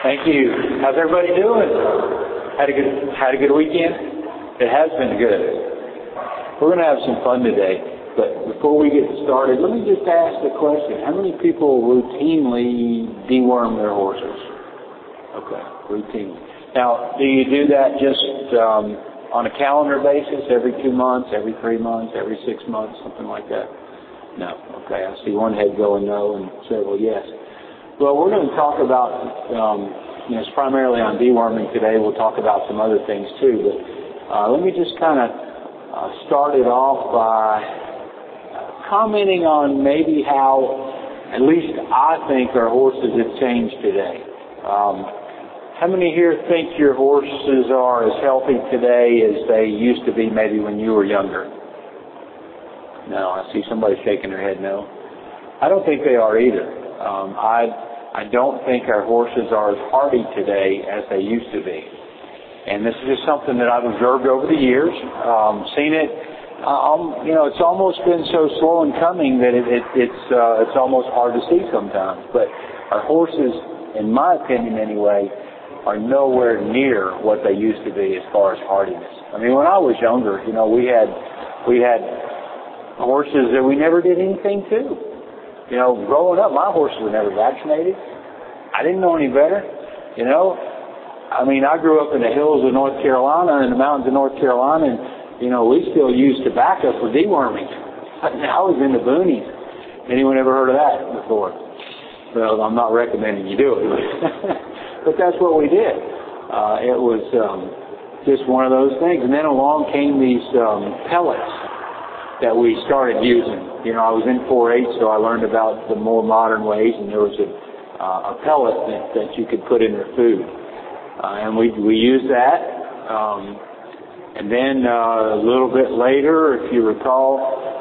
Thank you. How's everybody doing? Had a good weekend? It has been good. We're going to have some fun today, but before we get started, let me just ask the question. How many people routinely deworm their horses? Okay, routinely. Now, do you do that just on a calendar basis, every 2 months, every 3 months, every 6 months, something like that? No. Okay, I see one head going no and several yes. Well, we're going to talk about, it's primarily on deworming today. We'll talk about some other things too, but let me just kind of start it off by commenting on maybe how, at least I think, our horses have changed today. How many here think your horses are as healthy today as they used to be maybe when you were younger? No, I see somebody shaking their head no. I don't think they are either. I don't think our horses are as hardy today as they used to be. And this is just something that I've observed over the years, seen it. It's almost been so slow in coming that it's almost hard to see sometimes. But our horses, in my opinion anyway, are nowhere near what they used to be as far as hardiness. I mean, when I was younger, we had horses that we never did anything to. Growing up, my horses were never vaccinated. I didn't know any better. I grew up in the hills of North Carolina and the mountains of North Carolina, and, we still use tobacco for deworming. Now I was in the boonies. Anyone ever heard of that before? Well, I'm not recommending you do it, but that's what we did. It was just one of those things. And then along came these pellets that we started using. I was in 4-H, so I learned about the more modern ways, and there was a pellet that you could put in your food. And we used that. And then a little bit later, if you recall,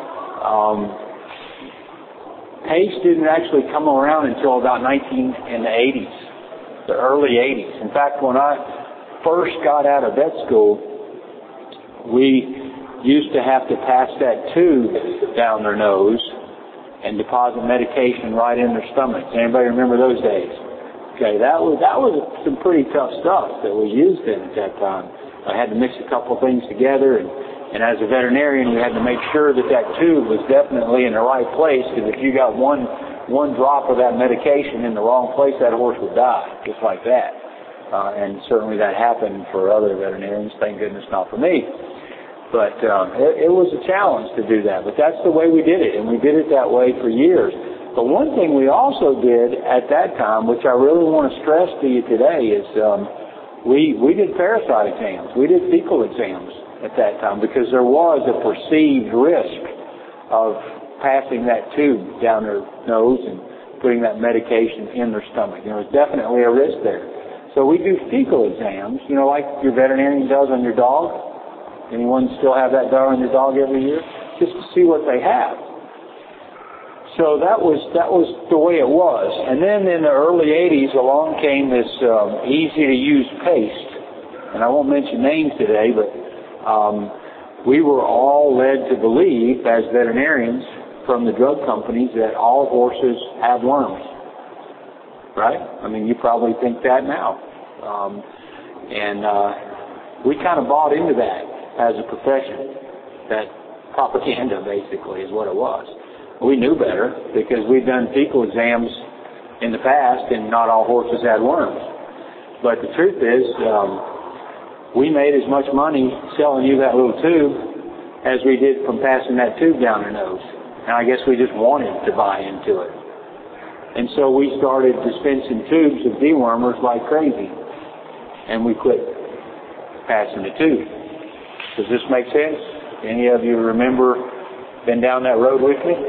paste didn't actually come around until about in the 80s, the early 80s. In fact, when I first got out of vet school, we used to have to pass that tube down their nose and deposit medication right in their stomachs. Anybody remember those days? Okay, that was some pretty tough stuff that we used then at that time. I had to mix a couple things together, and as a veterinarian, we had to make sure that tube was definitely in the right place, because if you got one drop of that medication in the wrong place, that horse would die, just like that. And certainly that happened for other veterinarians. Thank goodness not for me. But it was a challenge to do that. But that's the way we did it, and we did it that way for years. But one thing we also did at that time, which I really want to stress to you today, is we did parasite exams. We did fecal exams at that time because there was a perceived risk of passing that tube down their nose and putting that medication in their stomach. There was definitely a risk there. So we do fecal exams, like your veterinarian does on your dog. Anyone still have that done on your dog every year? Just to see what they have. So that was the way it was. And then in the early 80s, along came this easy-to-use paste. And I won't mention names today, but we were all led to believe, as veterinarians from the drug companies, that all horses have worms. Right? I mean, you probably think that now. We kind of bought into that as a profession. That propaganda, basically, is what it was. We knew better because we'd done fecal exams in the past, and not all horses had worms. But the truth is, we made as much money selling you that little tube as we did from passing that tube down their nose. And I guess we just wanted to buy into it. And so we started dispensing tubes of dewormers like crazy. And we quit passing the tube. Does this make sense? Any of you remember been down that road with me?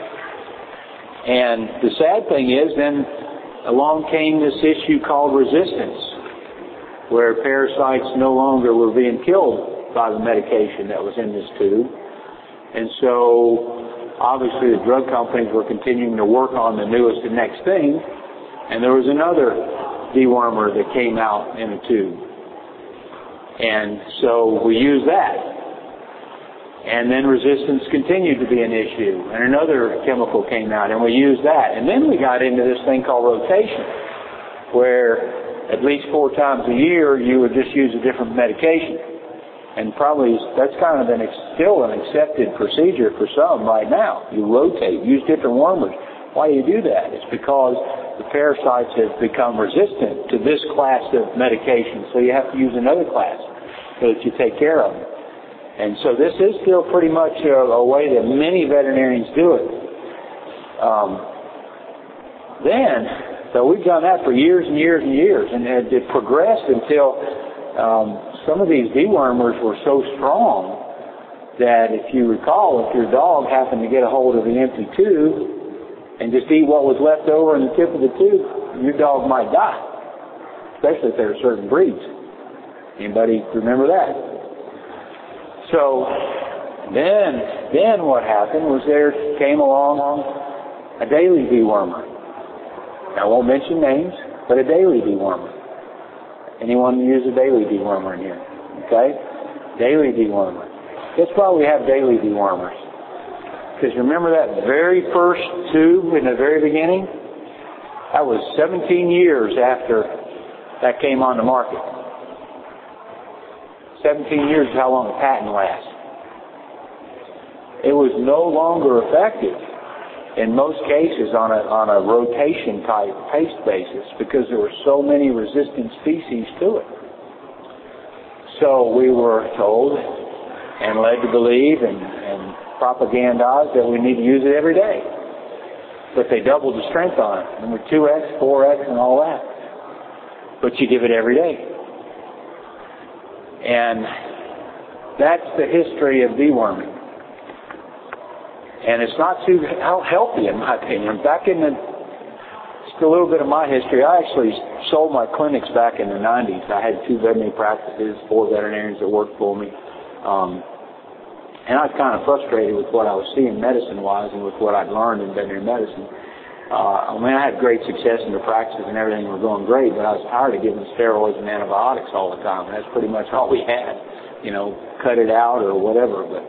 And the sad thing is, then along came this issue called resistance, where parasites no longer were being killed by the medication that was in this tube. And so, obviously, the drug companies were continuing to work on the newest and next thing, and there was another dewormer that came out in a tube. And so we used that. And then resistance continued to be an issue, and another chemical came out, and we used that. And then we got into this thing called rotation. where at least 4 times a year you would just use a different medication. And probably that's kind of still an accepted procedure for some right now. You rotate, use different wormers. Why do you do that? It's because the parasites have become resistant to this class of medication, so you have to use another class so that you take care of them. And so this is still pretty much a way that many veterinarians do it. So we've done that for years and years and years, and it progressed until some of these dewormers were so strong that if you recall, if your dog happened to get a hold of an empty tube and just eat what was left over in the tip of the tube, your dog might die, especially if there are certain breeds. Anybody remember that? So then what happened was there came along a daily dewormer. I won't mention names, but a daily dewormer. Anyone use a daily dewormer in here? Okay? Daily dewormer. Guess why we have daily dewormers? Because remember that very first tube in the very beginning? That was 17 years after that came on the market. 17 years is how long a patent lasts. It was no longer effective in most cases on a rotation type paste basis because there were so many resistant species to it. So we were told and led to believe and propagandized that we need to use it every day. But they doubled the strength on it. Remember 2X, 4X, and all that. But you give it every day. And that's the history of deworming. And it's not too healthy, in my opinion. Just a little bit of my history, I actually sold my clinics back in the 90s. I had 2 veterinary practices, 4 veterinarians that worked for me. And I was kind of frustrated with what I was seeing medicine-wise and with what I'd learned in veterinary medicine. I had great success in the practices and everything was going great, but I was tired of giving steroids and antibiotics all the time. That's pretty much all we had. Cut it out or whatever. But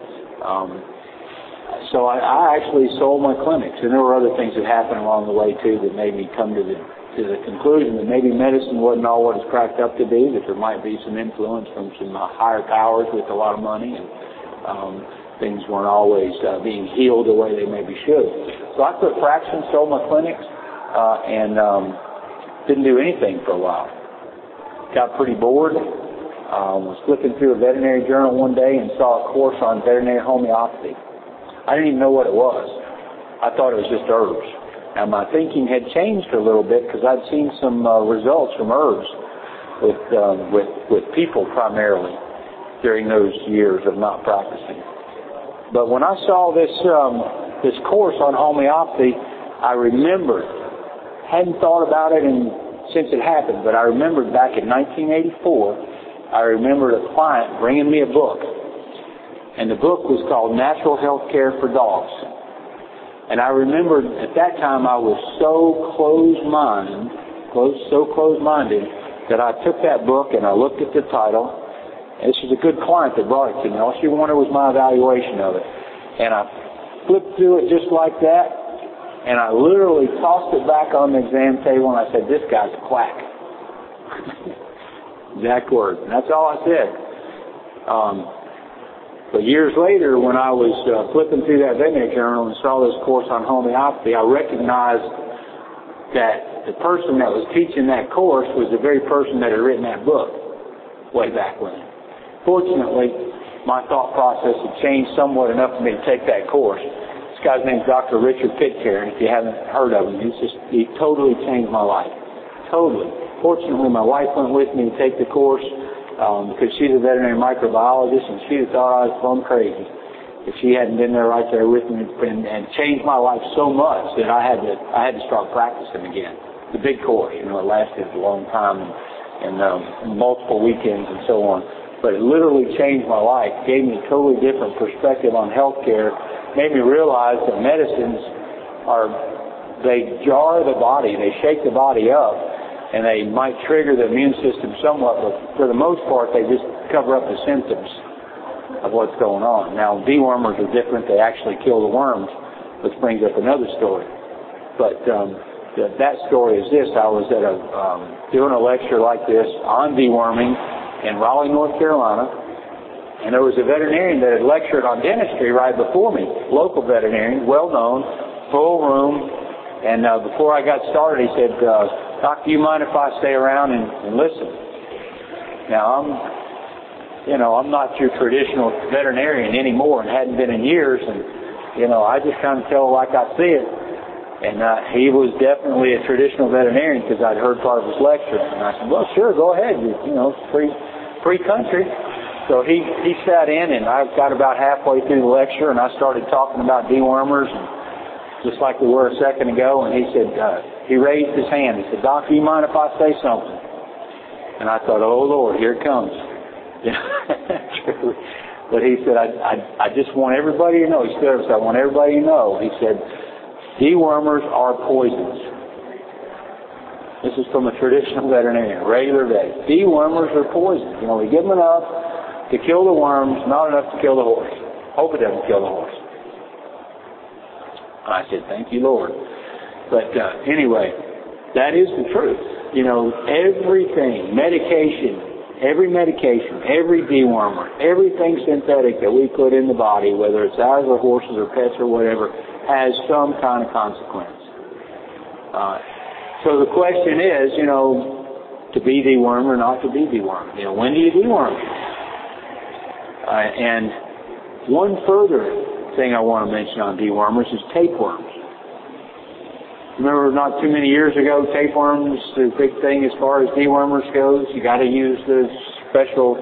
so I actually sold my clinics, and there were other things that happened along the way too that made me come to the conclusion that maybe medicine wasn't all what it's cracked up to be, that there might be some influence from some higher powers with a lot of money, and things weren't always being healed the way they maybe should. So I quit practicing, sold my clinics, and didn't do anything for a while. Got pretty bored. Was flipping through a veterinary journal one day and saw a course on veterinary homeopathy. I didn't even know what it was. I thought it was just herbs. Now my thinking had changed a little bit because I'd seen some results from herbs with people primarily during those years of not practicing. But when I saw this course on homeopathy, I remembered, hadn't thought about it since it happened, but I remembered back in 1984, I remembered a client bringing me a book. And the book was called Natural Health Care for Dogs. And I remembered at that time I was so closed-minded that I took that book and I looked at the title. And this was a good client that brought it to me. All she wanted was my evaluation of it. And I flipped through it just like that. And I literally tossed it back on the exam table and I said, "This guy's a quack." Exact word. And that's all I said. But years later, when I was flipping through that veterinary journal and saw this course on homeopathy, I recognized that the person that was teaching that course was the very person that had written that book way back when. Fortunately, my thought process had changed somewhat enough for me to take that course. This guy's name is Dr. Richard Pitcairn. If you haven't heard of him, he totally changed my life. Totally. Fortunately, my wife went with me to take the course. Because she's a veterinary microbiologist, and she'd have thought I was plumb crazy if she hadn't been there right there with me and changed my life so much that I had to start practicing again. The big course, it lasted a long time and multiple weekends and so on. But it literally changed my life, gave me a totally different perspective on healthcare, made me realize that medicines they jar the body, they shake the body up. And they might trigger the immune system somewhat, but for the most part, they just cover up the symptoms of what's going on. Now, dewormers are different. They actually kill the worms, which brings up another story. But that story is this. I was at doing a lecture like this on deworming in Raleigh, North Carolina, and there was a veterinarian that had lectured on dentistry right before me, local veterinarian, well known, full room, and before I got started, he said, "Doc, do you mind if I stay around and listen?" Now, I'm not your traditional veterinarian anymore and hadn't been in years, and, I just kind of tell like I see it. And he was definitely a traditional veterinarian because I'd heard part of his lecture. And I said, "Well, sure, go ahead. Free country." So he sat in, and I got about halfway through the lecture, and I started talking about dewormers, and just like we were a second ago. And he said, he raised his hand. He said, "Doc, do you mind if I say something?" And I thought, "Oh Lord, here it comes." But he said, I just want everybody to know. He stood up and said, "I want everybody to know." He said, "Dewormers are poisons." This is from a traditional veterinarian, regular vet. Dewormers are poisons. We give them enough to kill the worms, not enough to kill the horse. Hope it doesn't kill the horse. I said, "Thank you, Lord." But anyway, that is the truth. Everything, every medication, every dewormer, everything synthetic that we put in the body, whether it's ours or horses or pets or whatever, has some kind of consequence. So the question is, to be dewormed or not to be dewormed. When do you deworm? And one further thing I want to mention on dewormers is tapeworms. Remember, not too many years ago, tapeworms, the big thing as far as dewormers goes. You got to use the special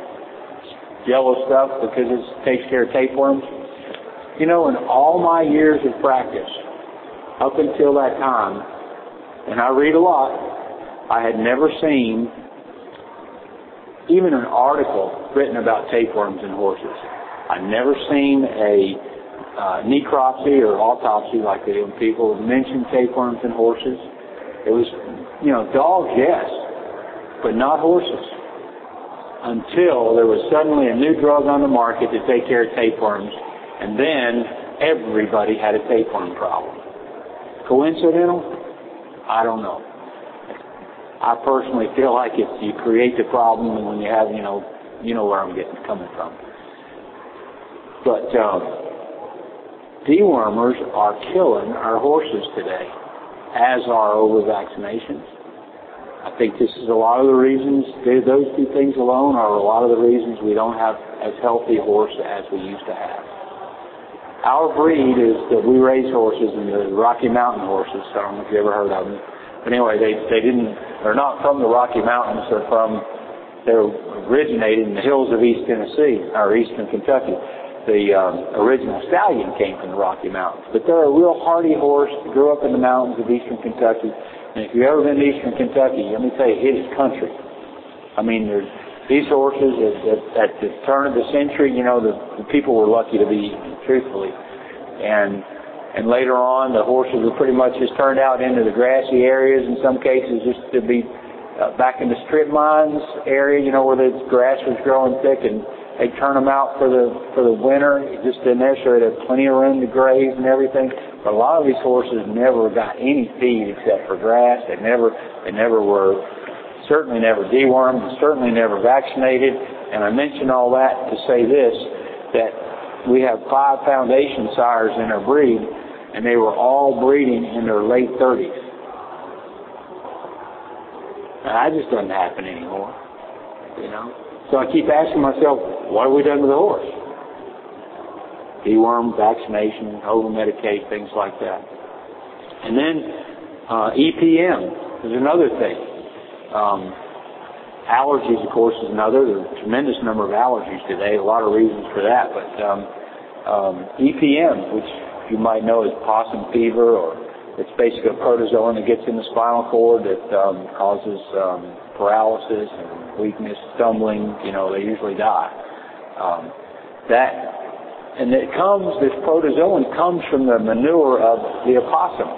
yellow stuff because it takes care of tapeworms. In all my years of practice, up until that time, and I read a lot, I had never seen even an article written about tapeworms in horses. I'd never seen a necropsy or autopsy like they do when people mention tapeworms in horses. It was, dogs, yes, but not horses. Until there was suddenly a new drug on the market to take care of tapeworms, and then everybody had a tapeworm problem. Coincidental? I don't know. I personally feel like if you create the problem, and when you have, you know where I'm coming from. But dewormers are killing our horses today, as are over-vaccinations. I think this is a lot of the reasons, those two things alone are a lot of the reasons we don't have as healthy a horse as we used to have. Our breed is that we raise horses, and the Rocky Mountain horses, I don't know if you ever heard of them. But anyway, they're not from the Rocky Mountains, they're originated in the hills of East Tennessee, or Eastern Kentucky. The original stallion came from the Rocky Mountains. But they're a real hardy horse, grew up in the mountains of Eastern Kentucky. And if you've ever been to Eastern Kentucky, let me tell you, it is country. I mean, these horses, at the turn of the century, the people were lucky to be eaten, truthfully. And later on, the horses were pretty much just turned out into the grassy areas, in some cases just to be back in the strip mines area, where the grass was growing thick, and they'd turn them out for the winter, just in there, so they had plenty of room to graze and everything. But a lot of these horses never got any feed except for grass. They never were, certainly never dewormed, and certainly never vaccinated. And I mention all that to say this, that we have 5 foundation sires in our breed, and they were all breeding in their late 30s. Now, that just doesn't happen anymore, So I keep asking myself, what have we done to the horse? Deworm, vaccination, over-medicate, things like that. And then EPM is another thing. Allergies, of course, is another. There's a tremendous number of allergies today, a lot of reasons for that. But EPM, which you might know as possum fever, or it's basically a protozoan that gets in the spinal cord that causes paralysis and weakness, stumbling, they usually die. This protozoan comes from the manure of the opossum.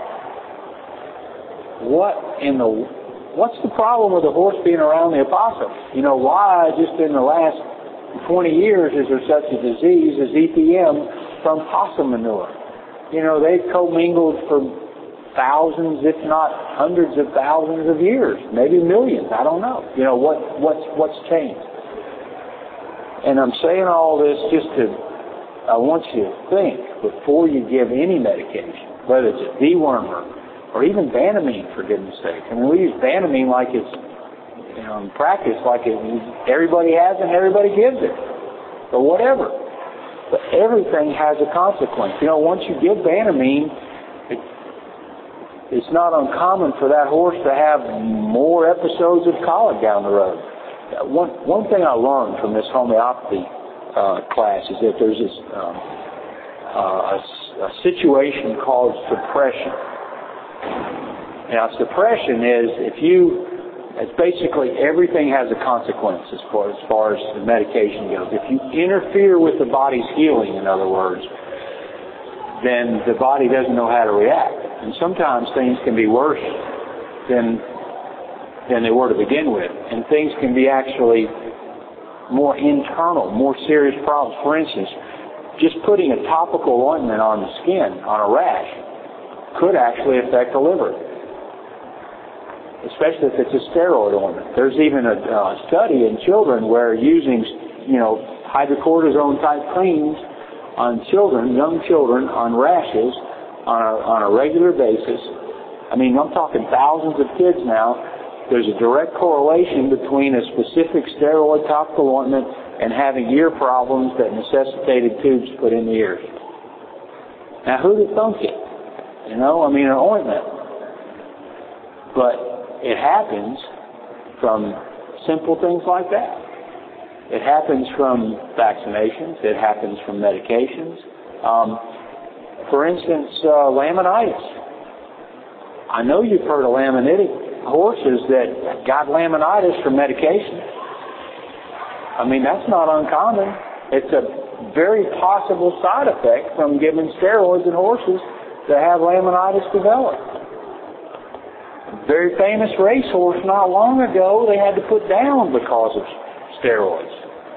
What's the problem with the horse being around the opossum? Why just in the last 20 years is there such a disease as EPM from possum manure? They've commingled for thousands, if not hundreds of thousands of years, maybe millions. I don't know. What's changed? And I'm saying all this I want you to think before you give any medication, whether it's a dewormer or even Banamine, for goodness sake. I mean, we use Banamine like it's, in practice, like everybody has and everybody gives it, or whatever. But everything has a consequence. Once you give Banamine, it's not uncommon for that horse to have more episodes of colic down the road. One thing I learned from this homeopathy class is that there's this a situation called suppression. Now, suppression it's basically everything has a consequence as far as the medication goes. If you interfere with the body's healing, in other words, then the body doesn't know how to react. And sometimes things can be worse than they were to begin with. And things can be actually more internal, more serious problems. For instance, just putting a topical ointment on the skin, on a rash, could actually affect the liver, especially if it's a steroid ointment. There's even a study in children where using, hydrocortisone type creams on children, young children, on rashes on a regular basis. I mean, I'm talking thousands of kids now. There's a direct correlation between a specific steroid topical ointment and having ear problems that necessitated tubes put in the ears. Now, who'd have thunk it? An ointment. But it happens from simple things like that. It happens from vaccinations. It happens from medications. For instance, laminitis. I know you've heard of laminitic horses that got laminitis from medication. I mean, that's not uncommon. It's a very possible side effect from giving steroids in horses to have laminitis develop. A very famous racehorse not long ago, they had to put down because of steroids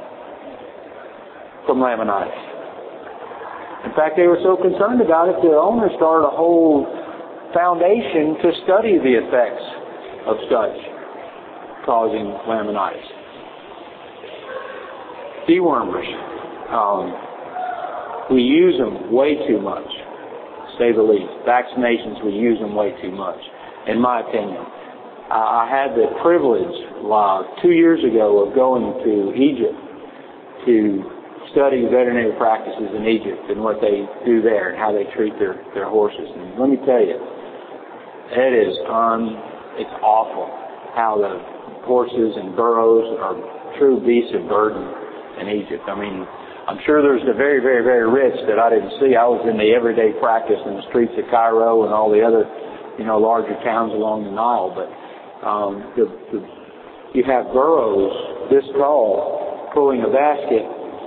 from laminitis. In fact, they were so concerned about it, the owner started a whole foundation to study the effects of such causing laminitis. Dewormers. We use them way too much, to say the least. Vaccinations, we use them way too much, in my opinion. I had the privilege 2 years ago of going to Egypt to study veterinary practices in Egypt and what they do there and how they treat their horses. And let me tell you, it's awful how the horses and burros are true beasts of burden in Egypt. I mean, I'm sure there's the very, very, very rich that I didn't see. I was in the everyday practice in the streets of Cairo and all the other, larger towns along the Nile. But you have burros this tall pulling a basket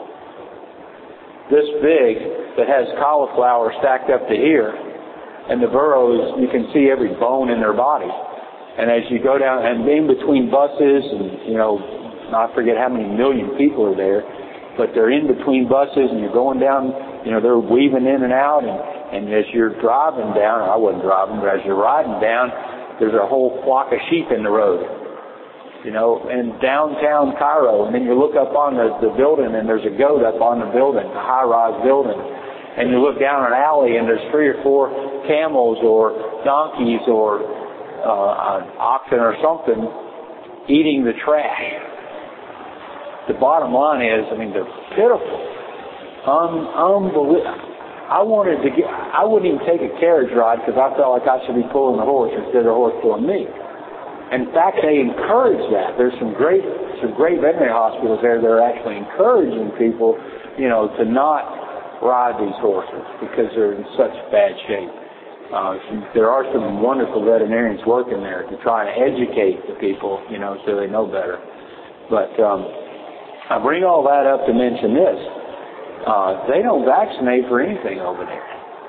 this big that has cauliflower stacked up to here, and the burros, you can see every bone in their body. And as you go down, and in between buses, and I forget how many million people are there, but they're in between buses, and you're going down, they're weaving in and out, and as you're driving down, I wasn't driving, but as you're riding down, there's a whole flock of sheep in the road, in downtown Cairo, and then you look up on the building, and there's a goat up on the building, a high-rise building, and you look down an alley, and there's 3 or 4 camels or donkeys or an oxen or something eating the trash. The bottom line is, they're pitiful, unbelievable. I wouldn't even take a carriage ride because I felt like I should be pulling the horse instead of the horse pulling me. In fact, they encourage that. There's some great veterinary hospitals there that are actually encouraging people, to not ride these horses because they're in such bad shape. There are some wonderful veterinarians working there to try and educate the people, so they know better. But I bring all that up to mention this. They don't vaccinate for anything over there.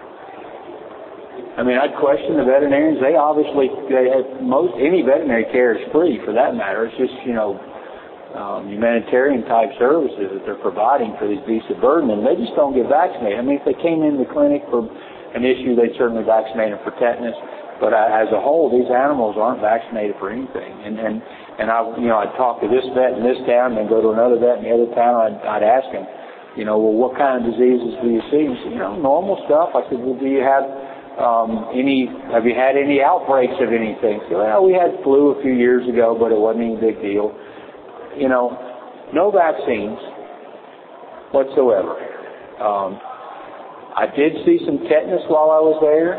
I'd question the veterinarians. Any veterinary care is free for that matter. It's just, humanitarian type services that they're providing for these beasts of burden, and they just don't get vaccinated. If they came in the clinic for an issue, they'd certainly vaccinate them for tetanus. But as a whole, these animals aren't vaccinated for anything. And I'd talk to this vet in this town, then go to another vet in the other town. I'd ask him, well, what kind of diseases do you see? He said, normal stuff. I said, well, do you have have you had any outbreaks of anything? So, well, we had flu a few years ago, but it wasn't any big deal. No vaccines whatsoever. I did see some tetanus while I was there.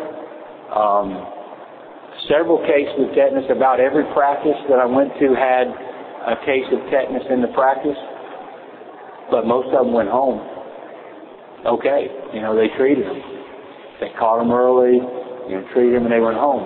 Several cases of tetanus. About every practice that I went to had a case of tetanus in the practice, but most of them went home. Okay, they treated them. They caught them early, treated them, and they went home.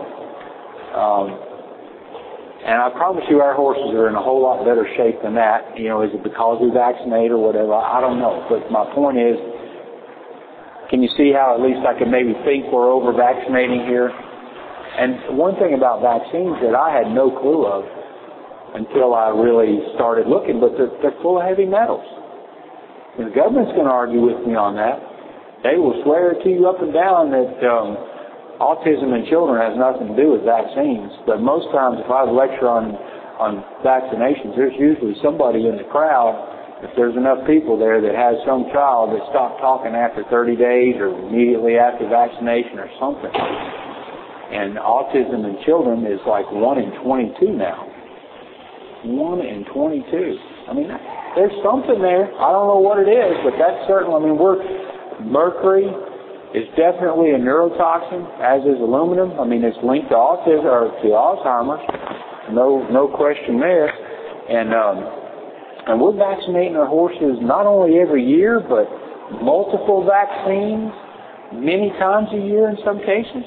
And I promise you our horses are in a whole lot better shape than that. Is it because we vaccinate or whatever? I don't know. But my point is, can you see how at least I can maybe think we're over-vaccinating here? And one thing about vaccines that I had no clue of until I really started looking, but they're full of heavy metals. And the government's going to argue with me on that. They will swear to you up and down that autism in children has nothing to do with vaccines. But most times if I lecture on vaccinations, there's usually somebody in the crowd, if there's enough people there, that has some child that stopped talking after 30 days or immediately after vaccination or something. And autism in children is like 1 in 22 now. 1 in 22. I mean, there's something there. I don't know what it is, but that's certain. Mercury is definitely a neurotoxin, as is aluminum. It's linked to autism or to Alzheimer's. No question there. And we're vaccinating our horses not only every year, but multiple vaccines many times a year in some cases.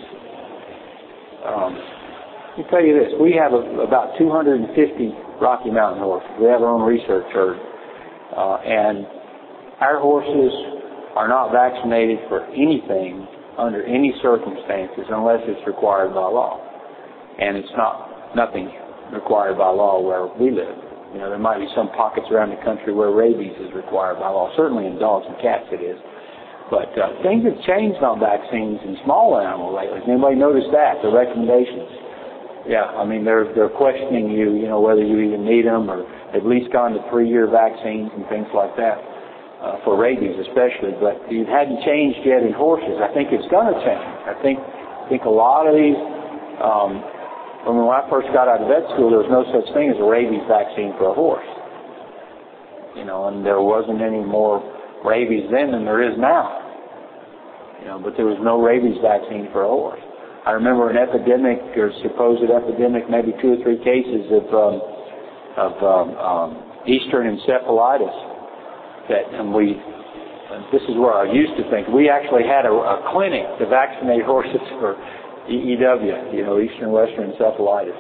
Let me tell you this. We have about 250 Rocky Mountain horses. We have our own research herd. And our horses are not vaccinated for anything under any circumstances unless it's required by law. And it's nothing required by law where we live. There might be some pockets around the country where rabies is required by law. Certainly in dogs and cats it is. But things have changed on vaccines in small animals lately. Has anybody noticed that? The recommendations. Yeah, they're questioning you, whether you even need them, or at least gone to 3-year vaccines and things like that. For rabies especially, but it hadn't changed yet in horses. I think it's going to change. I think a lot of these, when I first got out of vet school, there was no such thing as a rabies vaccine for a horse. And there wasn't any more rabies then than there is now. But there was no rabies vaccine for a horse. I remember an epidemic, or supposed epidemic, maybe 2 or 3 cases of Eastern encephalitis. This is where I used to think. We actually had a clinic to vaccinate horses for EEW, Eastern Western encephalitis.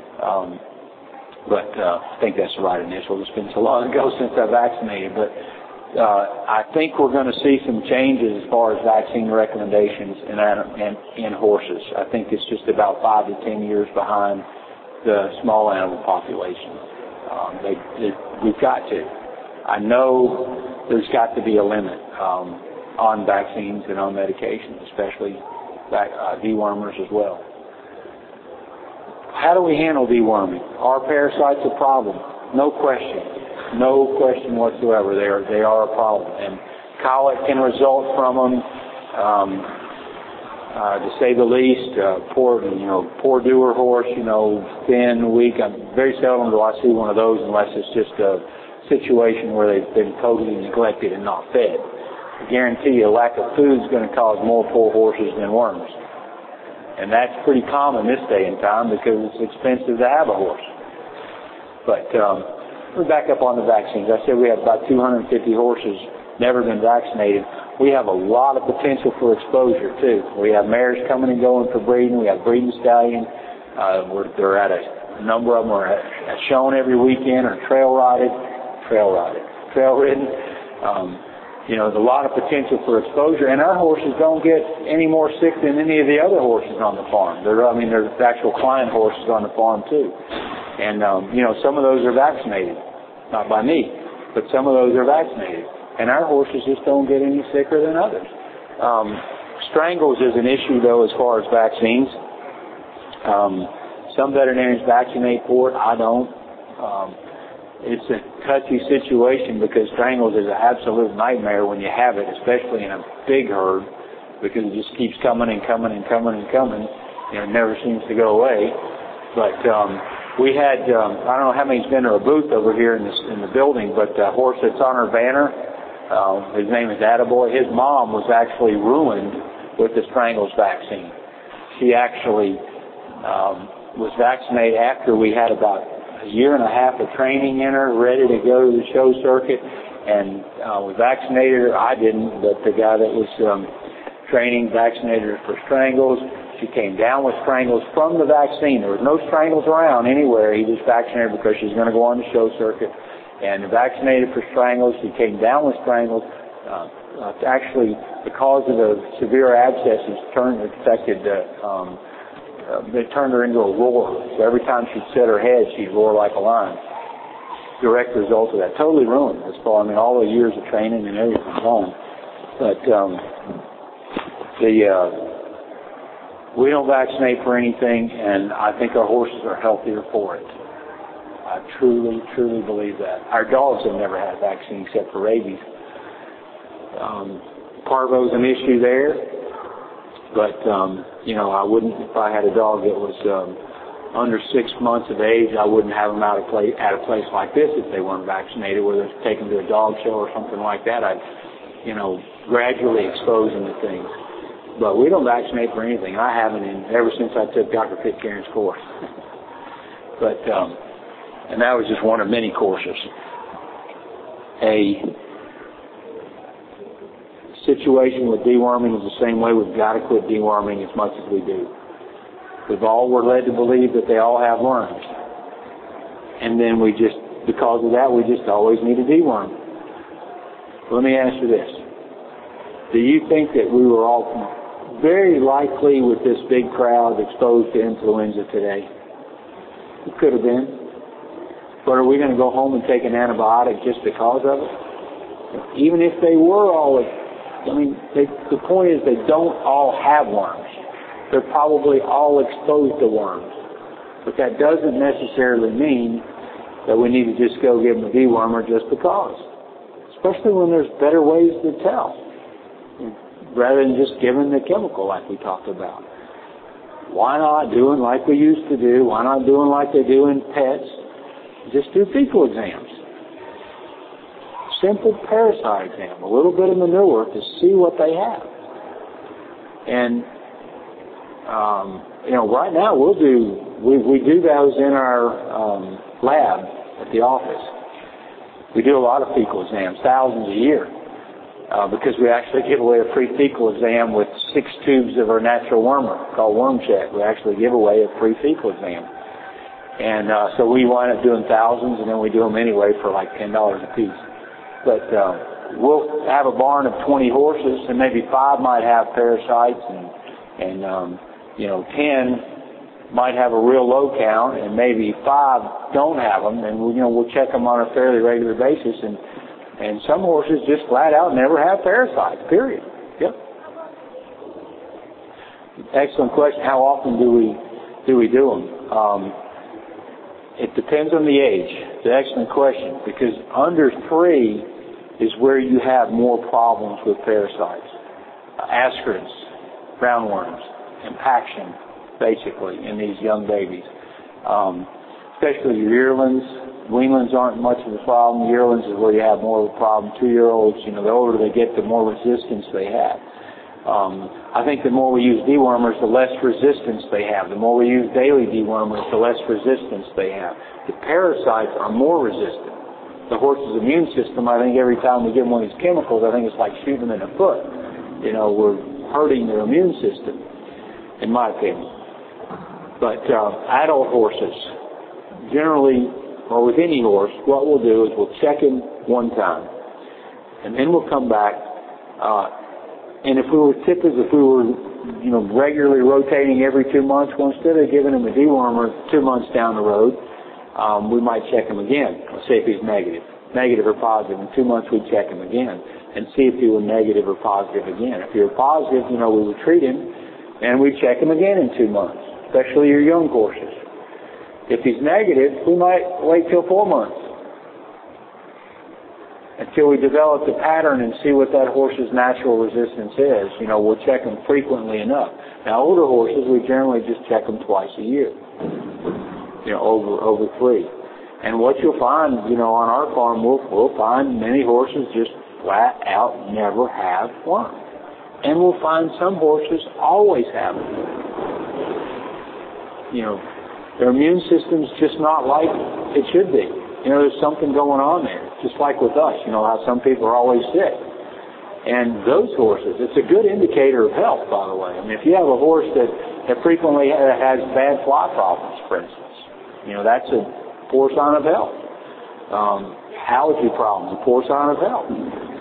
But I think that's the right initial. It's been so long ago since I vaccinated. But I think we're going to see some changes as far as vaccine recommendations in horses. I think it's just about 5 to 10 years behind the small animal population. We've got to. I know there's got to be a limit on vaccines and on medications, especially dewormers as well. How do we handle deworming? Are parasites a problem? No question. No question whatsoever. They are a problem. And colic can result from them, to say the least. Poor doer horse, thin, weak. Very seldom do I see one of those unless it's just a situation where they've been totally neglected and not fed. I guarantee you a lack of food is going to cause more poor horses than worms. And that's pretty common this day and time because it's expensive to have a horse. But we're back up on the vaccines. I said we have about 250 horses never been vaccinated. We have a lot of potential for exposure too. We have mares coming and going for breeding. We have breeding stallions. They're at a number of them are shown every weekend or trail ridden. There's a lot of potential for exposure, and our horses don't get any more sick than any of the other horses on the farm. There's actual client horses on the farm too. And, some of those are vaccinated. Not by me, but some of those are vaccinated. And our horses just don't get any sicker than others. Strangles is an issue, though, as far as vaccines. Some veterinarians vaccinate for it. I don't. It's a touchy situation because strangles is an absolute nightmare when you have it, especially in a big herd, because it just keeps coming and coming and coming and coming, and it never seems to go away. But we had, I don't know how many's been to a booth over here in the building, but the horse that's on our banner, his name is Attaboy. His mom was actually ruined with the strangles vaccine. She actually was vaccinated after we had about a year and a half of training in her, ready to go to the show circuit, and we vaccinated her. I didn't, but the guy that was training vaccinated her for strangles. She came down with strangles from the vaccine. There was no strangles around anywhere. He just vaccinated her because she's going to go on the show circuit, and vaccinated for strangles. She came down with strangles. Actually, because of the severe abscesses, it turned her into a roar. So every time she'd set her head, she'd roar like a lion. Direct result of that. Totally ruined as far, all the years of training and everything gone. But we don't vaccinate for anything, and I think our horses are healthier for it. I truly, truly believe that. Our dogs have never had a vaccine except for rabies. Parvo's an issue there. But, I wouldn't, if I had a dog that was under 6 months of age, I wouldn't have them at a place like this if they weren't vaccinated, whether it's take them to a dog show or something like that. I'd, gradually expose them to things. But we don't vaccinate for anything. I haven't ever since I took Dr. Pitcairn's course. But, and that was just one of many courses. A situation with deworming is the same way. We've got to quit deworming as much as we do. We're led to believe that they all have worms. And then because of that, we just always need to deworm. Let me ask you this. Do you think that we were all very likely with this big crowd exposed to influenza today? It could have been. But are we going to go home and take an antibiotic just because of it? Even if they were all... the point is they don't all have worms. They're probably all exposed to worms. But that doesn't necessarily mean that we need to just go give them a dewormer just because. Especially when there's better ways to tell. Rather than just giving the chemical like we talked about. Why not doing like we used to do? Why not doing like they do in pets? Just do fecal exams. Simple parasite exam, a little bit of manure to see what they have. And, right now we do those in our lab at the office. We do a lot of fecal exams, thousands a year, because we actually give away a free fecal exam with 6 tubes of our natural wormer called Worm Check. We actually give away a free fecal exam. And so we wind up doing thousands, and then we do them anyway for like $10 a piece. But we'll have a barn of 20 horses, and maybe 5 might have parasites, and 10 might have a real low count, and maybe 5 don't have them, and we'll check them on a fairly regular basis, and some horses just flat out never have parasites. Period. Yep. Excellent question. How often do we do them? It depends on the age. It's an excellent question, because under 3 is where you have more problems with parasites. Ascarids, roundworms, impaction, basically, in these young babies. Especially your yearlings. Weanlings aren't much of a problem. Yearlings is where you have more of a problem. 2-year-olds, the older they get, the more resistance they have. I think the more we use dewormers, the less resistance they have. The more we use daily dewormers, the less resistance they have. The parasites are more resistant. The horse's immune system, I think every time we give them one of these chemicals, I think it's like shooting them in the foot. We're hurting their immune system, in my opinion. But adult horses, generally, or with any horse, what we'll do is we'll check him one time. And then we'll come back. And if we were regularly rotating every 2 months, well, instead of giving him a dewormer 2 months down the road, we might check him again. Let's see if he's negative or positive. In 2 months, we'd check him again and see if he were negative or positive again. If he were positive, we would treat him, and we'd check him again in 2 months. especially your young horses. If he's negative, we might wait till 4 months until we develop the pattern and see what that horse's natural resistance is. We'll check them frequently enough. Now, older horses, we generally just check them twice a year, over 3. And what you'll find, on our farm, we'll find many horses just flat out never have worms. And we'll find some horses always have them. Their immune system's just not like it should be. There's something going on there. Just like with us, how some people are always sick. And those horses, it's a good indicator of health, by the way. I mean, if you have a horse that frequently has bad fly problems, for instance, that's a poor sign of health. Allergy problems, a poor sign of health.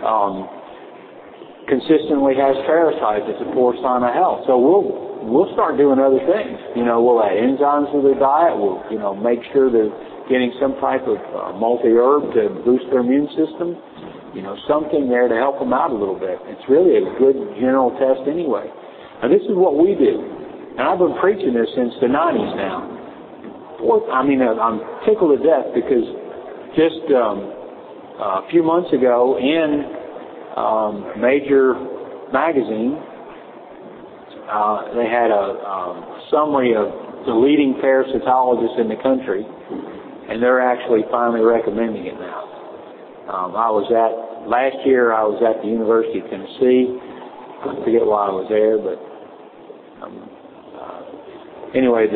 Consistently has parasites, it's a poor sign of health. So we'll start doing other things. We'll add enzymes to their diet. We'll, make sure they're getting some type of multi-herb to boost their immune system. Something there to help them out a little bit. It's really a good general test anyway. Now, this is what we do. And I've been preaching this since the 90s now. I'm tickled to death because just a few months ago in major magazine, they had a summary of the leading parasitologists in the country, and they're actually finally recommending it now. Last year I was at the University of Tennessee. I forget why I was there, but anyway,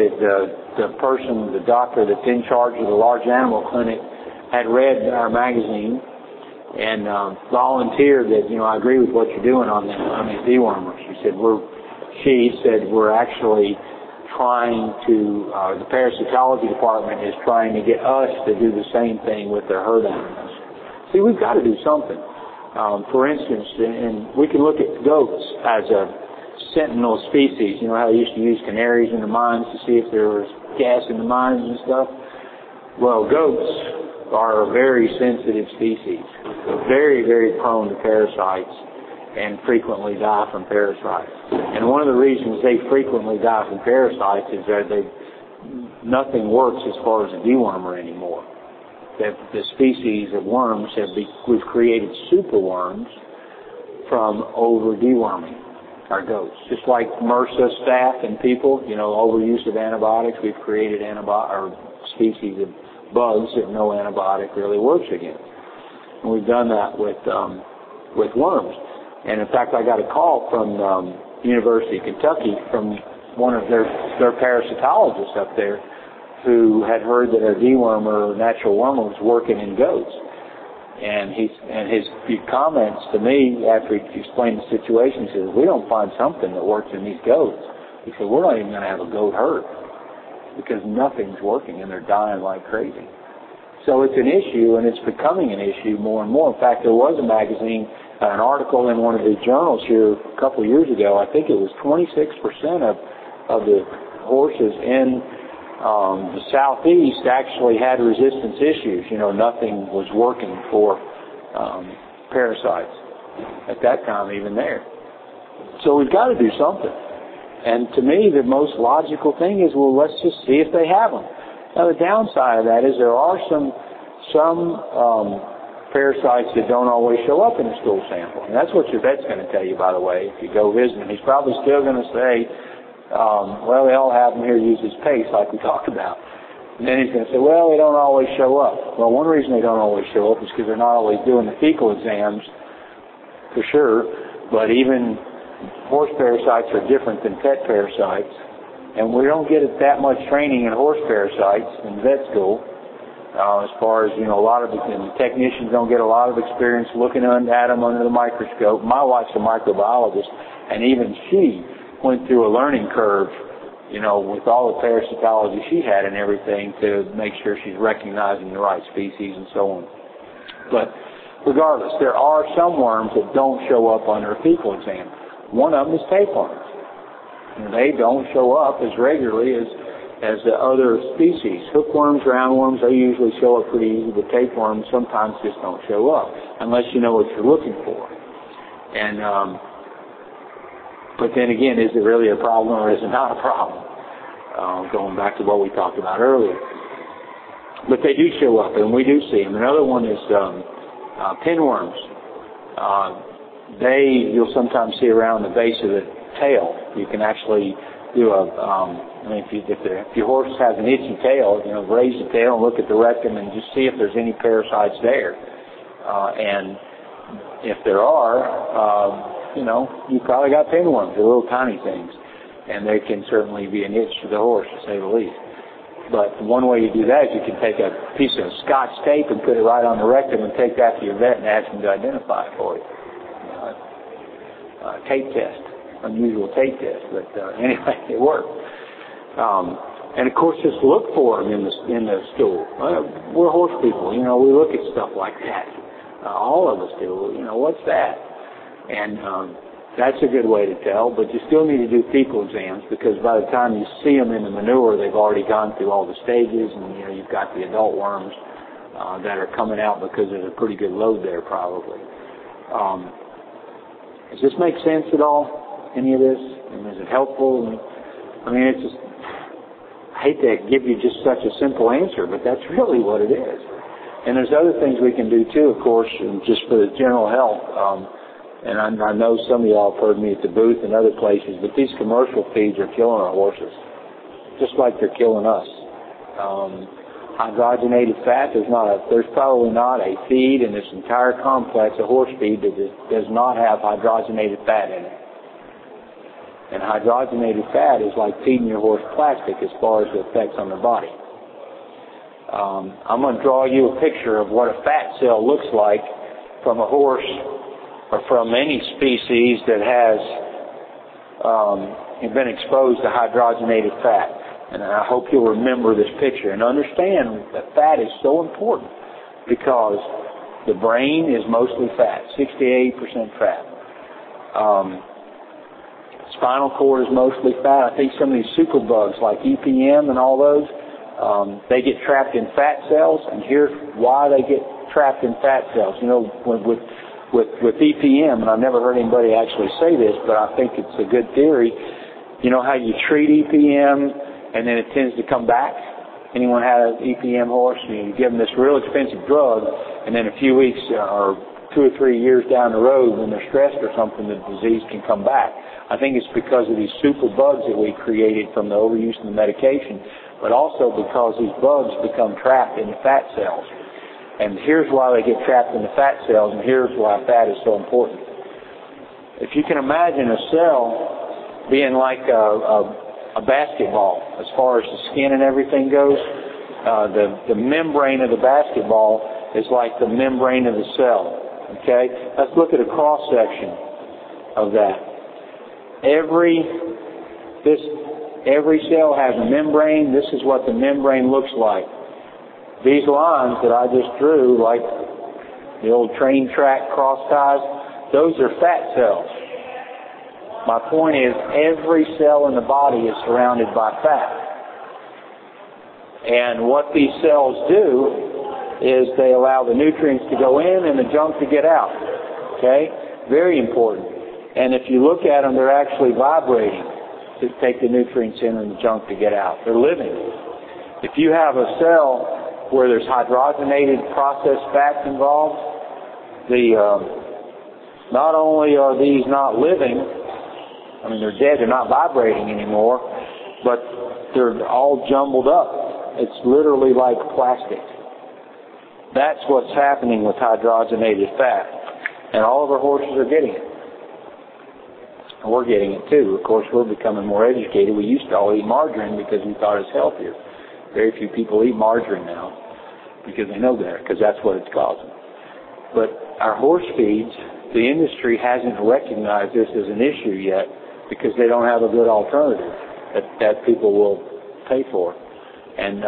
the doctor that's in charge of the large animal clinic had read our magazine and volunteered that, I agree with what you're doing on these dewormers. She said, we're actually trying to, the parasitology department is trying to get us to do the same thing with their herd animals. See, we've got to do something. For instance, and we can look at goats as a sentinel species. How they used to use canaries in the mines to see if there was gas in the mines and stuff? Well, goats are a very sensitive species, very, very prone to parasites, and frequently die from parasites. And one of the reasons they frequently die from parasites is that nothing works as far as a dewormer anymore. That the species of worms we've created super worms from over deworming our goats. Just like MRSA staph in people, overuse of antibiotics, we've created species of bugs that no antibiotic really works against. And we've done that with worms. And in fact, I got a call from University of Kentucky from one of their parasitologists up there who had heard that our dewormer, natural wormer, was working in goats. And his comments to me after he explained the situation, he said, we don't find something that works in these goats. He said, we're not even going to have a goat herd because nothing's working and they're dying like crazy. So it's an issue, and it's becoming an issue more and more. In fact, there was a magazine, an article in one of the journals here a couple of years ago. I think it was 26% of the horses in the southeast actually had resistance issues. Nothing was working for parasites at that time, even there. So we've got to do something. And to me, the most logical thing is, well, let's just see if they have them. Now, the downside of that is there are some parasites that don't always show up in the stool sample. And that's what your vet's going to tell you, by the way, if you go visit him. He's probably still going to say, well, they all have them here, use this paste like we talked about. And then he's going to say, well, they don't always show up. Well, one reason they don't always show up is because they're not always doing the fecal exams, for sure. But even horse parasites are different than pet parasites. And we don't get that much training in horse parasites in vet school. As far as, a lot of the technicians don't get a lot of experience looking at them under the microscope. My wife's a microbiologist, and even she went through a learning curve, with all the parasitology she had and everything to make sure she's recognizing the right species and so on. But regardless, there are some worms that don't show up on their fecal exam. One of them is tapeworms. And they don't show up as regularly as the other species. Hookworms, roundworms, they usually show up pretty easy, but tapeworms sometimes just don't show up unless you know what you're looking for. And but then again, is it really a problem or is it not a problem? going back to what we talked about earlier. But they do show up, and we do see them. Another one is pinworms. You'll sometimes see around the base of the tail. You can actually do if your horse has an itchy tail, raise the tail and look at the rectum and just see if there's any parasites there. And if there are, you probably got pinworms. They're little tiny things, and they can certainly be an itch to the horse, to say the least. But one way you do that is you can take a piece of Scotch tape and put it right on the rectum and take that to your vet and ask him to identify it for you. Tape test, unusual tape test, but anyway, it worked. And of course, just look for them in the stool. We're horse people, we look at stuff like that. All of us do. What's that? And that's a good way to tell, but you still need to do fecal exams because by the time you see them in the manure, they've already gone through all the stages, and you've got the adult worms that are coming out because there's a pretty good load there probably. Does this make sense at all, any of this? And is it helpful? It's just, I hate to give you just such a simple answer, but that's really what it is. And there's other things we can do too, of course, and just for the general health. And I know some of y'all have heard me at the booth and other places, but these commercial feeds are killing our horses, just like they're killing us. Hydrogenated fat, there's probably not a feed in this entire complex, a horse feed, that does not have hydrogenated fat in it. And hydrogenated fat is like feeding your horse plastic as far as the effects on their body. I'm going to draw you a picture of what a fat cell looks like from a horse or from any species that has been exposed to hydrogenated fat. And I hope you'll remember this picture and understand that fat is so important because the brain is mostly fat, 68% fat. Spinal cord is mostly fat. I think some of these superbugs like EPM and all those, they get trapped in fat cells, and here's why they get trapped in fat cells. With EPM, and I've never heard anybody actually say this, but I think it's a good theory. You know how you treat EPM and then it tends to come back? Anyone had an EPM horse and you give them this real expensive drug, and then a few weeks or 2 or 3 years down the road when they're stressed or something, the disease can come back. I think it's because of these super bugs that we created from the overuse of the medication, but also because these bugs become trapped in the fat cells. And here's why they get trapped in the fat cells, and here's why fat is so important. If you can imagine a cell being like a basketball, as far as the skin and everything goes, the membrane of the basketball is like the membrane of the cell. Okay? Let's look at a cross-section of that. Every cell has a membrane. This is what the membrane looks like. These lines that I just drew, like the old train track cross ties, those are fat cells. My point is, every cell in the body is surrounded by fat. And what these cells do is they allow the nutrients to go in and the junk to get out. Okay? Very important. And if you look at them, they're actually vibrating to take the nutrients in and the junk to get out. They're living. If you have a cell where there's hydrogenated processed fats involved, not only are these not living, they're dead, they're not vibrating anymore, but they're all jumbled up. It's literally like plastic. That's what's happening with hydrogenated fat. And all of our horses are getting it. And we're getting it too. Of course, we're becoming more educated. We used to all eat margarine because we thought it was healthier. Very few people eat margarine now because they know better, because that's what it's causing. But our horse feeds, the industry hasn't recognized this as an issue yet because they don't have a good alternative that people will pay for. And,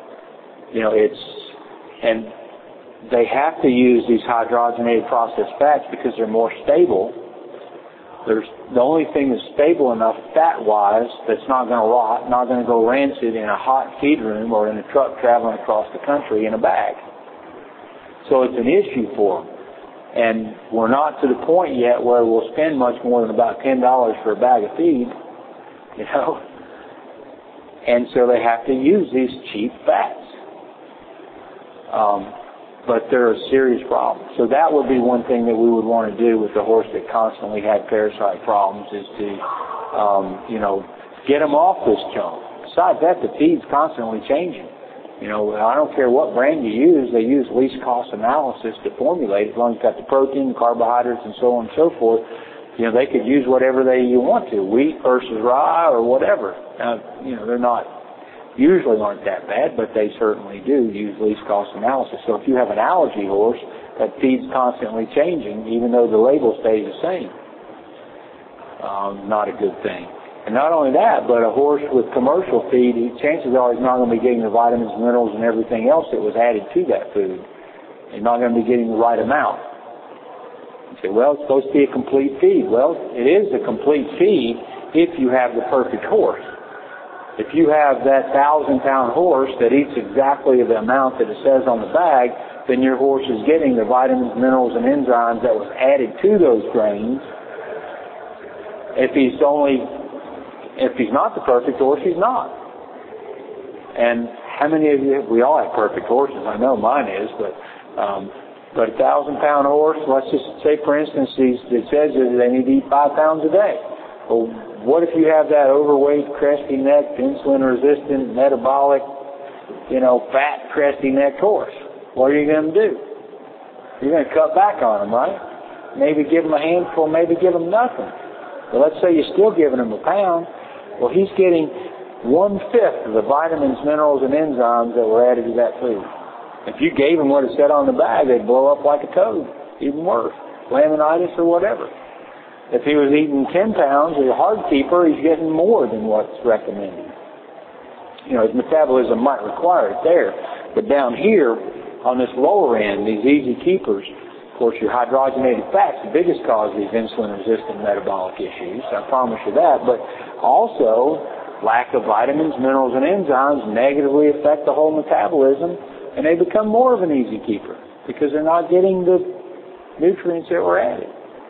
and they have to use these hydrogenated processed fats because they're more stable. The only thing that's stable enough fat-wise that's not going to rot, not going to go rancid in a hot feed room or in a truck traveling across the country in a bag. So it's an issue for them. And we're not to the point yet where we'll spend much more than about $10 for a bag of feed, And so they have to use these cheap fats. But they're a serious problem. So that would be one thing that we would want to do with the horse that constantly had parasite problems, is to, get them off this junk. Besides that, the feed's constantly changing. I don't care what brand you use, they use least cost analysis to formulate. As long as you've got the protein, the carbohydrates, and so on and so forth, they could use whatever you want to, wheat versus rye or whatever. Now, they're usually aren't that bad, but they certainly do use least cost analysis. So if you have an allergy horse, that feed's constantly changing, even though the label stays the same. Not a good thing. And not only that, but a horse with commercial feed, chances are he's not going to be getting the vitamins, minerals, and everything else that was added to that food. He's not going to be getting the right amount. You say, well, it's supposed to be a complete feed. Well, it is a complete feed if you have the perfect horse. If you have that 1,000-pound horse that eats exactly the amount that it says on the bag, then your horse is getting the vitamins, minerals, and enzymes that was added to those grains. If he's not the perfect horse, he's not. And how many of you, we all have perfect horses, I know mine is, but a 1,000-pound horse, let's just say, for instance, it says that they need to eat 5 pounds a day. Well, what if you have that overweight, crusty-necked, insulin-resistant, metabolic, fat, crusty-necked horse? What are you going to do? You're going to cut back on him, right? Maybe give him a handful, maybe give him nothing. But let's say you're still giving him a pound. Well, he's getting 1/5 of the vitamins, minerals, and enzymes that were added to that food. If you gave him what it said on the bag, they'd blow up like a toad, even worse, laminitis or whatever. If he was eating 10 pounds as a hard keeper, he's getting more than what's recommended. His metabolism might require it there. But down here, on this lower end, these easy keepers, of course, your hydrogenated fats, the biggest cause of these insulin-resistant metabolic issues, I promise you that. But also, lack of vitamins, minerals, and enzymes negatively affect the whole metabolism, and they become more of an easy keeper because they're not getting the nutrients that were added.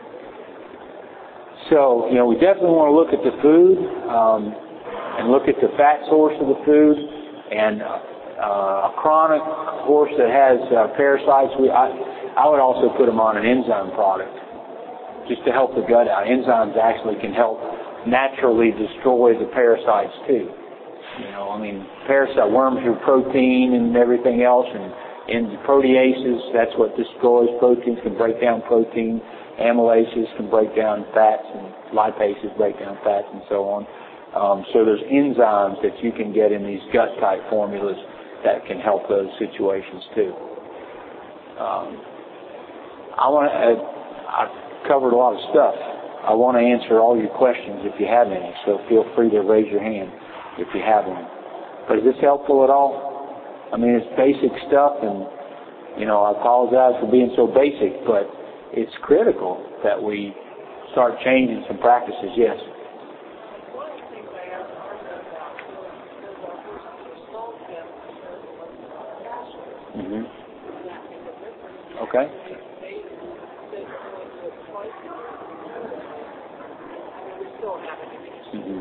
So, we definitely want to look at the food and look at the fat source of the food. And a chronic horse that has parasites, I would also put them on an enzyme product just to help the gut out. Enzymes actually can help naturally destroy the parasites too. Parasite worms are protein and everything else, and proteases, that's what destroys proteins, can break down protein. Amylases can break down fats, and lipases break down fats, and so on. So there's enzymes that you can get in these gut-type formulas that can help those situations too. I've covered a lot of stuff. I want to answer all your questions if you have any, so feel free to raise your hand if you have one. But is this helpful at all? It's basic stuff, and, I apologize for being so basic, but it's critical that we start changing some practices, yes. Mm-hmm. Okay. Mm-hmm.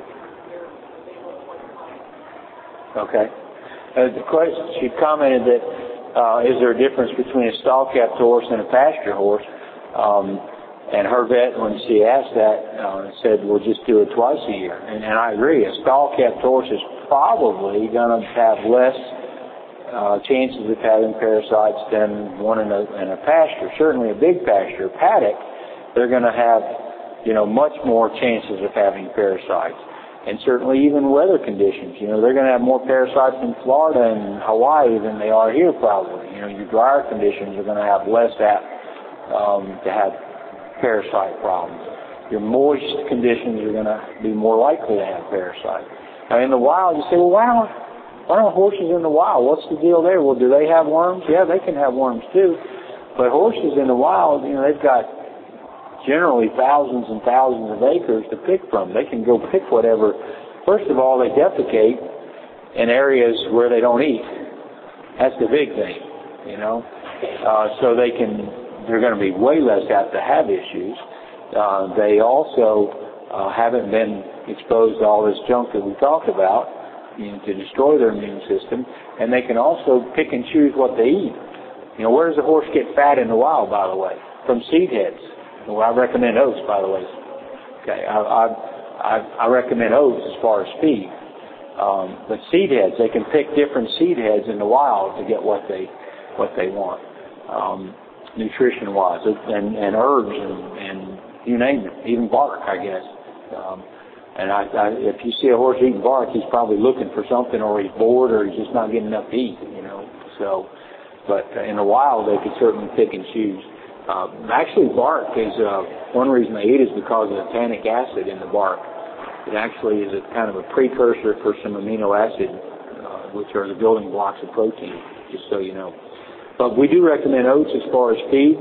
Okay. The question, she commented that is there a difference between a stall-capped horse and a pasture horse? And her vet, when she asked that, said, we'll just do it twice a year. And I agree. A stall-capped horse is probably going to have less chances of having parasites than one in a pasture. Certainly a big pasture, paddock, they're going to have, much more chances of having parasites. And certainly even weather conditions. They're going to have more parasites in Florida and Hawaii than they are here probably. Your drier conditions are going to have less apt to have parasite problems. Your moist conditions are going to be more likely to have parasites. Now in the wild, you say, well, why don't horses in the wild? What's the deal there? Well, do they have worms? Yeah, they can have worms too. But horses in the wild, they've got generally thousands and thousands of acres to pick from. They can go pick whatever. First of all, they defecate in areas where they don't eat. That's the big thing, so they're going to be way less apt to have issues. They also haven't been exposed to all this junk that we talked about. to destroy their immune system, and they can also pick and choose what they eat. Where does a horse get fat in the wild, by the way? From seed heads. Well, I recommend oats, by the way. Okay, I recommend oats as far as feed. But seed heads, they can pick different seed heads in the wild to get what they want, nutrition-wise, and herbs and you name it, even bark, I guess. And if you see a horse eating bark, he's probably looking for something, or he's bored, or he's just not getting enough to eat. So, but in the wild, they could certainly pick and choose. Actually, bark is one reason they eat is because of the tannic acid in the bark. It actually is a kind of a precursor for some amino acid, which are the building blocks of protein, just so you know. But we do recommend oats as far as feed.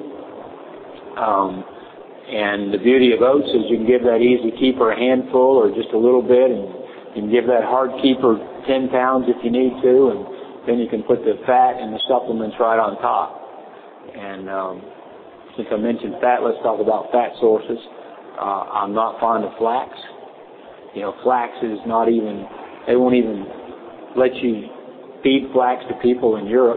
And the beauty of oats is you can give that easy keeper a handful or just a little bit, and you can give that hard keeper 10 pounds if you need to, and then you can put the fat and the supplements right on top. And since I mentioned fat, let's talk about fat sources. I'm not fond of flax. Flax is not even, they won't even let you feed flax to people in Europe.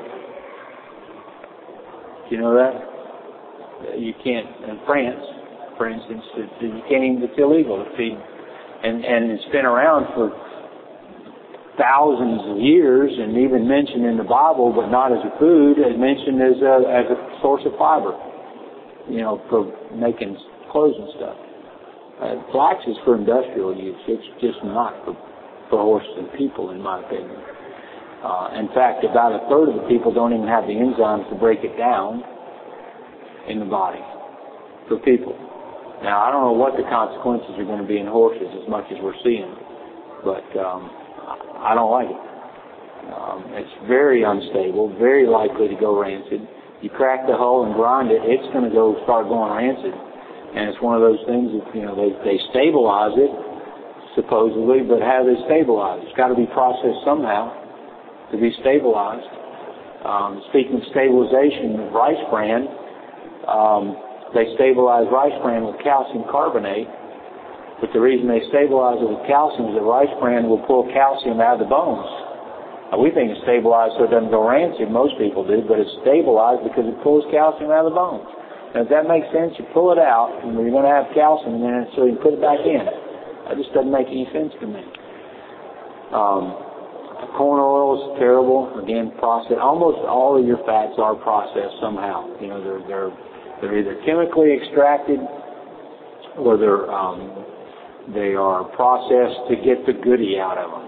Do you know that? You can't, in France, for instance, you can't even, it's illegal to feed. And it's been around for thousands of years and even mentioned in the Bible, but not as a food, as mentioned as a source of fiber, for making clothes and stuff. Flax is for industrial use. It's just not for horses and people, in my opinion. In fact, about a third of the people don't even have the enzymes to break it down in the body for people. Now, I don't know what the consequences are going to be in horses as much as we're seeing, but I don't like it. It's very unstable, very likely to go rancid. You crack the hull and grind it, it's going to start going rancid. And it's one of those things that, they stabilize it, supposedly, but how do they stabilize it? It's got to be processed somehow to be stabilized. Speaking of stabilization of rice bran, they stabilize rice bran with calcium carbonate, but the reason they stabilize it with calcium is that rice bran will pull calcium out of the bones. Now, we think it's stabilized so it doesn't go rancid, most people do, but it's stabilized because it pulls calcium out of the bones. Now, if that makes sense, you pull it out, and you're going to have calcium in it, so you put it back in. That just doesn't make any sense to me. Corn oil is terrible. Again, processed. Almost all of your fats are processed somehow. They're either chemically extracted, or they are processed to get the goodie out of them.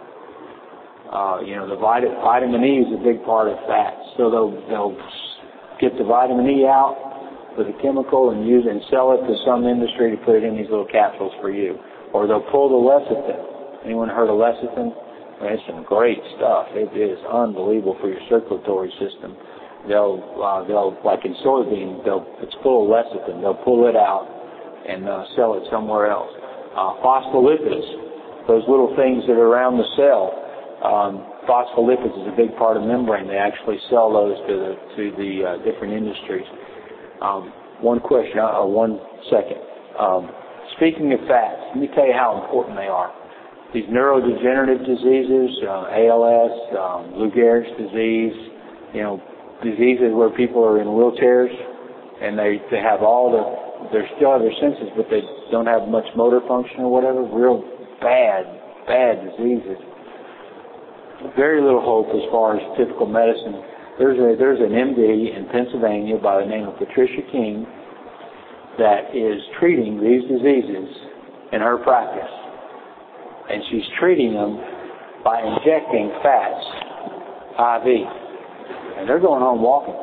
The vitamin E is a big part of fats, so they'll get the vitamin E out with a chemical and use and sell it to some industry to put it in these little capsules for you. Or they'll pull the lecithin. Anyone heard of lecithin? It's some great stuff. It is unbelievable for your circulatory system. They'll like in soybean, it's full of lecithin. They'll pull it out and sell it somewhere else. Phospholipids, those little things that are around the cell. Phospholipids is a big part of membrane. They actually sell those to the different industries. One question, 1 second. Speaking of fats, let me tell you how important they are. These neurodegenerative diseases, ALS, Lou Gehrig's disease, diseases where people are in wheelchairs and they have they still have their senses, but they don't have much motor function or whatever. Real bad diseases. Very little hope as far as typical medicine. There's an MD in Pennsylvania by the name of Patricia King that is treating these diseases in her practice. And she's treating them by injecting fats IV. And they're going home walking.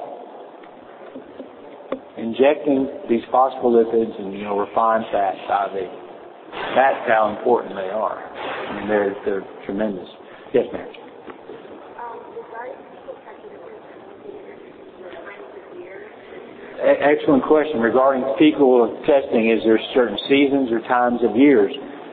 Injecting these phospholipids and, refined fats IV. That's how important they are. I mean, they're tremendous. Yes, ma'am. Excellent question. Regarding fecal testing, is there certain seasons or times of years?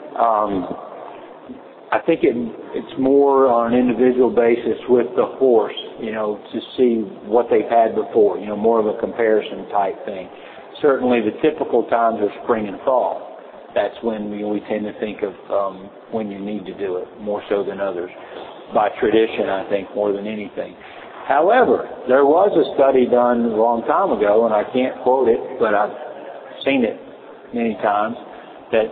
I think it's more on an individual basis with the horse, to see what they've had before, more of a comparison type thing. Certainly the typical times are spring and fall. that's when we tend to think of when you need to do it, more so than others. By tradition, I think, more than anything. However, there was a study done a long time ago, and I can't quote it, but I've seen it many times, that,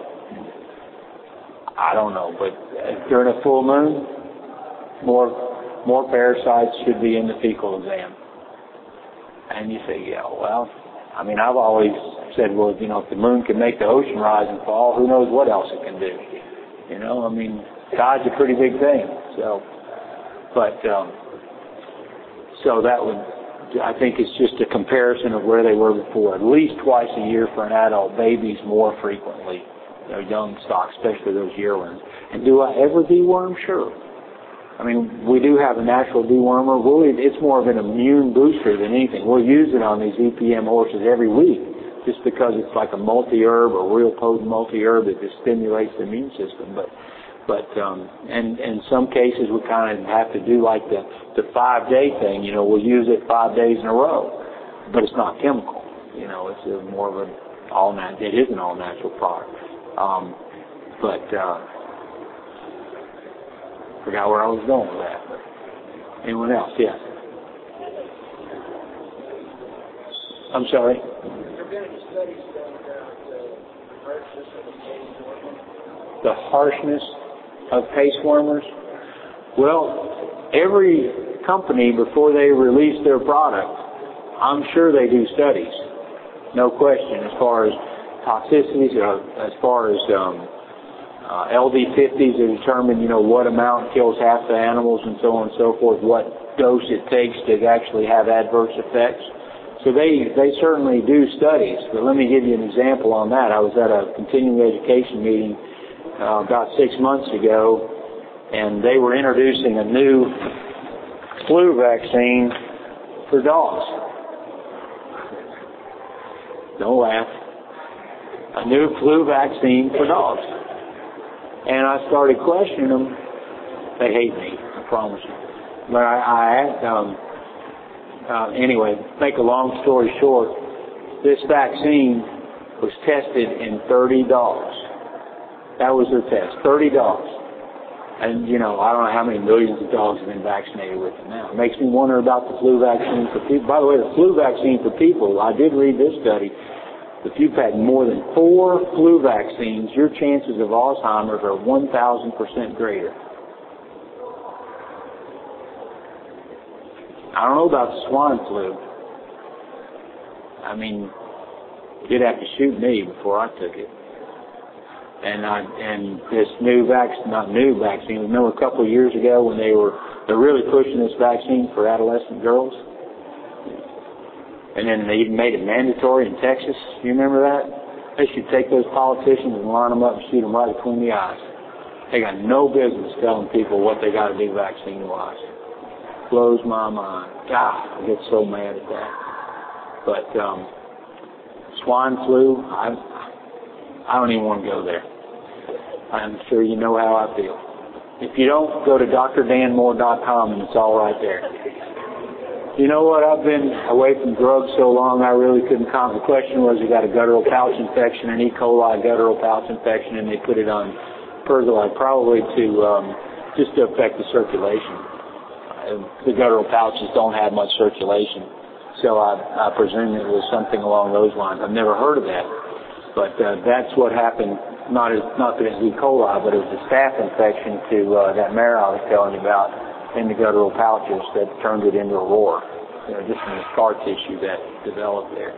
I don't know, but during a full moon, more parasites should be in the fecal exam. And you say, yeah, well, I mean, I've always said, well, if the moon can make the ocean rise and fall, who knows what else it can do? I mean, God's a pretty big thing. So that would, I think it's just a comparison of where they were before. At least twice a year for an adult, babies more frequently. Young stock, especially those yearlings. And do I ever deworm? Sure. I mean, we do have a natural dewormer. It's more of an immune booster than anything. We'll use it on these EPM horses every week just because it's like a multi-herb, a real potent multi-herb that just stimulates the immune system. But in some cases we kind of have to do like the 5-day thing. We'll use it 5 days in a row, but it's not chemical. It's more of an all-natural. It is an all-natural product. Forgot where I was going with that. Anyone else? Yes. I'm sorry. Have there been any studies done about The the harshness of the pace warmers? harshness of pace warmers? Well, every company, before they release their product, I'm sure they do studies. No question, as far as toxicities, as far as LD50s to determine, what amount kills half the animals and so on and so forth, what dose it takes to actually have adverse effects. So they certainly do studies. But let me give you an example on that. I was at a continuing education meeting about 6 months ago, and they were introducing a new flu vaccine for dogs. Don't laugh. A new flu vaccine for dogs. And I started questioning them. They hate me, I promise you. But I asked them, anyway, make a long story short, this vaccine was tested in 30 dogs. That was their test, 30 dogs. And, I don't know how many millions of dogs have been vaccinated with it now. It makes me wonder about the flu vaccine for people. By the way, the flu vaccine for people, I did read this study. If you've had more than 4 flu vaccines, your chances of Alzheimer's are 1,000% greater. I don't know about the swine flu. I mean, you'd have to shoot me before I took it. And this new vaccine, not new vaccine, remember a couple of years ago when they're really pushing this vaccine for adolescent girls? And then they even made it mandatory in Texas. You remember that? They should take those politicians and line them up and shoot them right between the eyes. They got no business telling people what they got to do vaccine-wise. Blows my mind. God, I get so mad at that. But swine flu, I don't even want to go there. I'm sure you know how I feel. If you don't, go to drdanmore.com and it's all right there. You know what? I've been away from drugs so long I really couldn't comment. The question was, you got a guttural pouch infection, an E. coli guttural pouch infection, and they put it on Pergolide, probably to just to affect the circulation. The guttural pouches don't have much circulation, so I presume it was something along those lines. I've never heard of that, but that's what happened. Not that it's E. coli, but it was a staph infection to that mare I was telling you about in the guttural pouches that turned it into a roar, just in the scar tissue that developed there.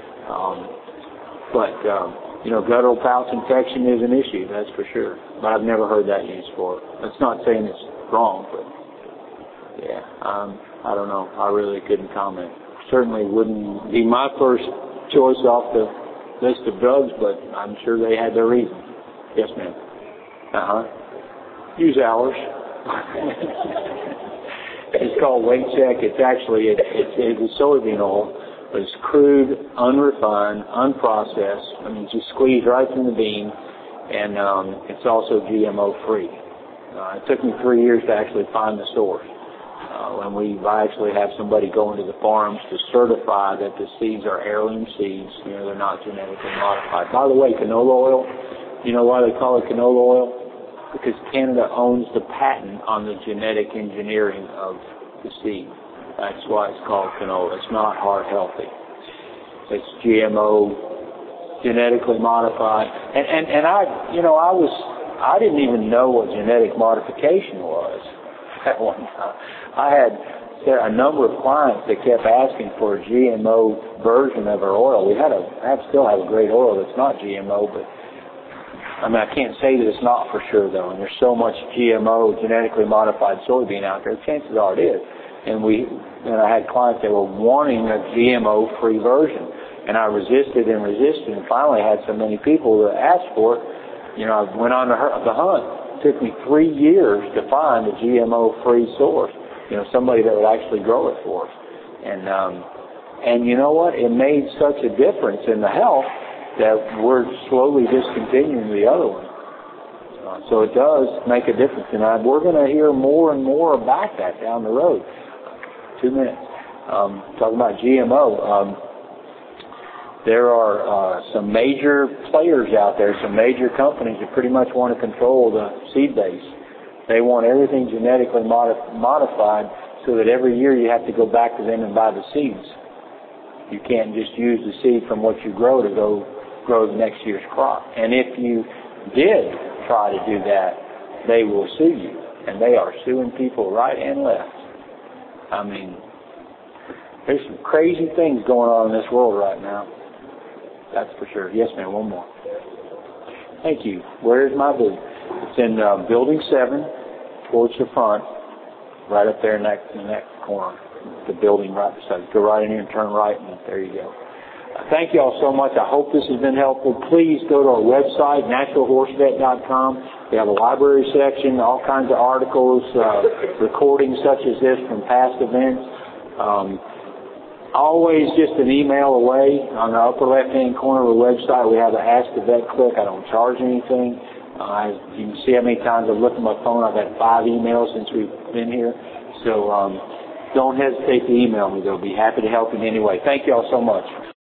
Guttural pouch infection is an issue, that's for sure. But I've never heard that used for it. That's not saying it's wrong, but yeah, I don't know. I really couldn't comment. Certainly wouldn't be my first choice off the list of drugs, but I'm sure they had their reasons. Yes, ma'am. Use ours. It's called Weight Check. It's actually it's soybean oil, but it's crude, unrefined, unprocessed. I mean, just squeezed right from the bean, and it's also GMO free. It took me 3 years to actually find the source. I actually have somebody go into the farms to certify that the seeds are heirloom seeds. They're not genetically modified. By the way, canola oil, You know why they call it canola oil? Because Canada owns the patent on the genetic engineering of the seed. That's why it's called canola. It's not heart healthy. It's GMO, genetically modified. And I didn't even know what genetic modification was at one time. I had a number of clients that kept asking for a GMO version of our oil. Still have a great oil that's not GMO, but I mean, I can't say that it's not for sure, though, and there's so much GMO, genetically modified soybean out there, chances are it is. And I had clients that were wanting a GMO-free version, and I resisted, and finally had so many people that asked for it, I went on the hunt. It took me 3 years to find a GMO-free source, somebody that would actually grow it for us. And you know what? It made such a difference in the health that we're slowly discontinuing the other one. So it does make a difference. And we're going to hear more and more about that down the road. 2 minutes. Talking about GMO. There are some major players out there, some major companies that pretty much want to control the seed base. They want everything genetically modified so that every year you have to go back to them and buy the seeds. You can't just use the seed from what you grow to go grow the next year's crop. And if you did try to do that, they will sue you. And they are suing people right and left. I mean, there's some crazy things going on in this world right now. That's for sure. Yes, ma'am, one more. Thank you. Where's my booth? It's in Building 7, towards the front, right up there in that corner. The building right beside. Go right in here and turn right, and there you go. Thank you all so much. I hope this has been helpful. Please go to our website, naturalhorsevet.com. We have a library section, all kinds of articles, recordings such as this from past events. Always just an email away. On the upper left-hand corner of the website, we have an Ask a Vet click. I don't charge anything. You can see how many times I've looked at my phone. I've had 5 emails since we've been here. So don't hesitate to email me. They'll be happy to help in any way. Thank you all so much.